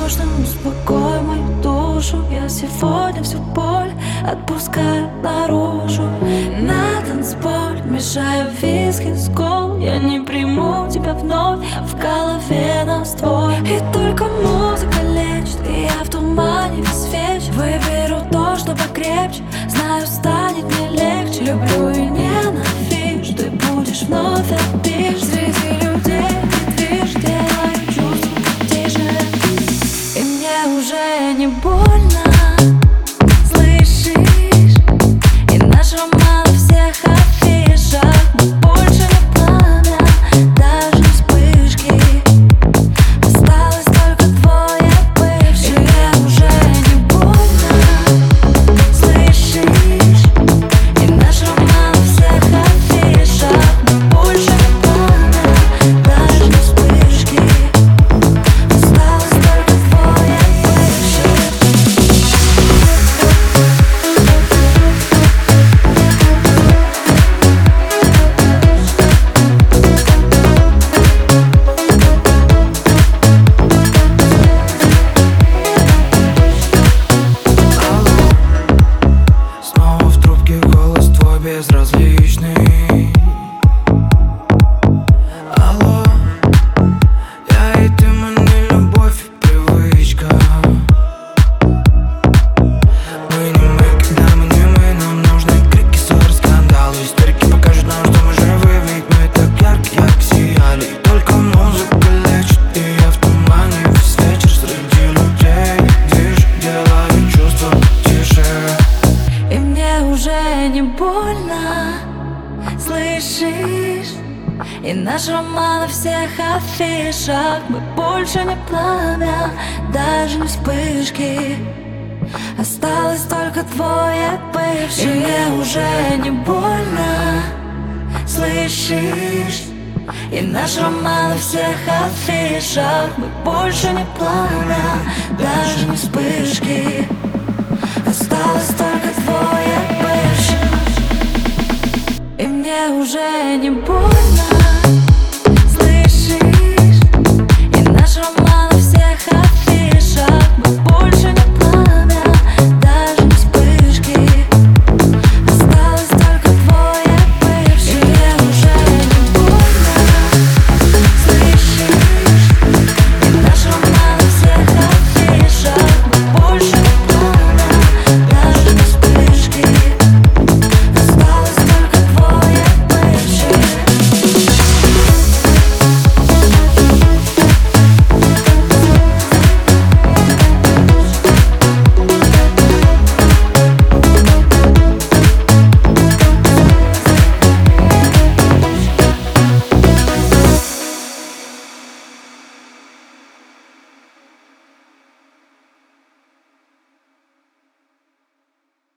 осторожно, успокой мою душу. Я сегодня всю боль отпускаю наружу. На танцполе мешаю виски с кол. Я не приму тебя вновь, в голове нас двое. И только музыка лечит, и я в тумане весь вечер. Выберу то, что покрепче, знаю, станет мне легче. Люблю и ненавижу, ты будешь вновь опишь. Среди людей ты движ, делаю чувства тише. И мне уже не больно, слышишь? И наш роман на всех афишах. Мы больше не пламя, даже не вспышки. Осталось только двое бывших. И мне уже не больно, слышишь? И наш роман на всех афишах. Мы больше не пламя, даже не вспышки. Осталось только двое бывших. Снова в трубке голос твой безразличный. Алло, я и ты, мы не любовь и привычка. Мы не мы, когда мы не мы. Нам нужны крики, ссоры, скандалы. Историки покажут нам, что мы живы, ведь мы так ярко сияли. И только музыка лечит, и я в тумане весь вечер. Среди людей движ, делаю чувства тише. И мне уже не больно, слышишь? И наш роман на всех афишах. Мы больше не пламя, даже не вспышки. Осталось только двое бывших. И мне уже не больно, слышишь? И наш роман на всех афишах. Мы больше не пламя, даже не вспышки. Осталось только двое бывших. И мне уже не больно,